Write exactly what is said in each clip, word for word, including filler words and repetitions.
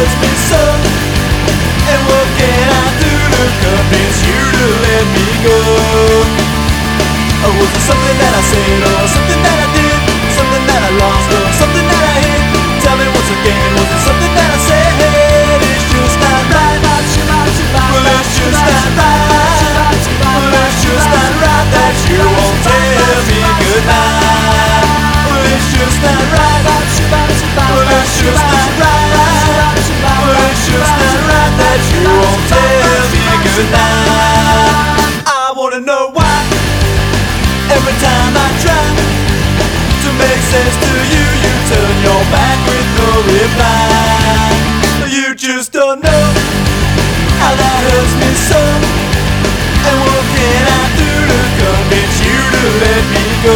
hurts me so. And what can I do to convince you to let me go? Or was it something that I said, or something that I did, something that I lost, or something that I hid? Tell me once again, was it something that I said? It's just not right. Well, it's just not right. Well, it's just not right that you won't tell me goodnight. Well, it's just not right. Well, it's just not right. Well, it's just not right that you won't tell me goodnight. I wanna know why every time I try to make sense to you, you turn your back with no reply. You just don't know how that hurts me so. And what can I do to convince you to let me go?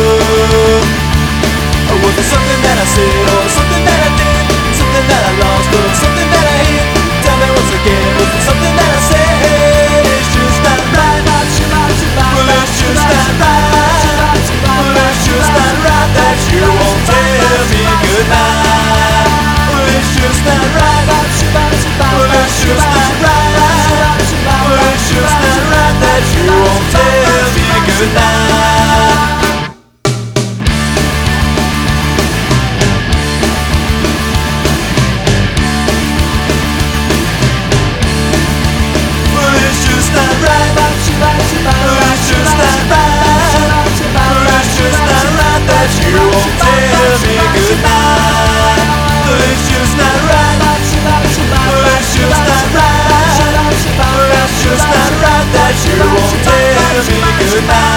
Or was it something that I said, or something that I did, something that I lost, or something that I hid? Tell me once again, was it something that I said? It's just not right. Well, it's just not right. Well, it's just not right that you won't tell me goodnight. Well, it's just not right. Well, it's just not right. Well, it's just not right that you won't tell me goodnight. Well, it's just not right. Well, it's just not right. Well, it's just not right that you won't tell me goodnight. Well, it's just not right. Well, it's just not right. Well, it's just not right that you won't tell me goodnight.